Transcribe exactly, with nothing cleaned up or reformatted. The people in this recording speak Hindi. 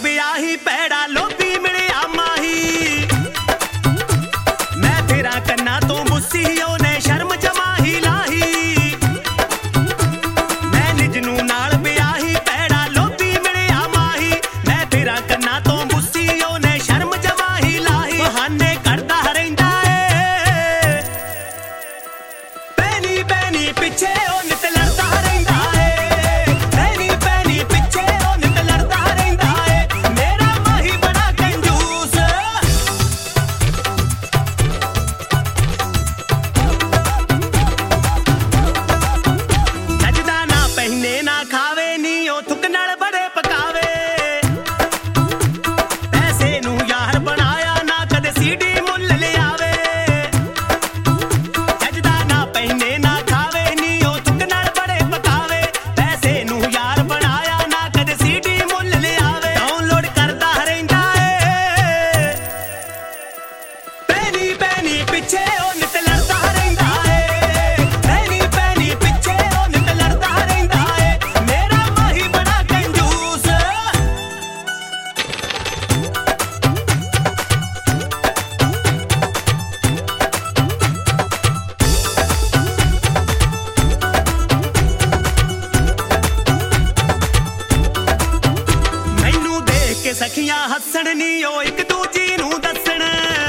ब्याही पैड़ा लोभी मिलिया माही। मैं तेरा कन्ना तो मुस्सी ओने शर्म जमा ही लाही। मैं निजनू नाल ब्याही पैड़ा लोभी मिलिया माही। मैं तेरा कन्ना तो मुस्सी ओने शर्म जमा ही लाही। बहाने करदा रहिंदा ए पैनी पैनी पिछे ओ नित लड़दा रहिंदा ए। पैनी पैनी पिछे ओ नित लड़दा रहिंदा ए। मेरा माही बड़ा कंजूस। जजदा ना पहने ना खावे नी ओ थुक नाल बड़े पकावे। पैसे नू यार बनाया ना कदे सीडी मुल ले आवे। जजदा ना पहने ना खावे नी ओ थुक नाल बड़े पकावे। पैसे नू यार बनाया ना कदे सीडी मुल ले आवे। डाउनलोड करदा रहिंदा ए पैनी पैनी पिछे ओ नित लड़दा रहिंदा ए। पैनी पैनी पिछे ओ नित लड़दा रहिंदा ए। मेरा माही बड़ा कंजूस। मैनू देख के सखियां हੱਸਣ ਨੀ ओ एक दूजी नू दसण।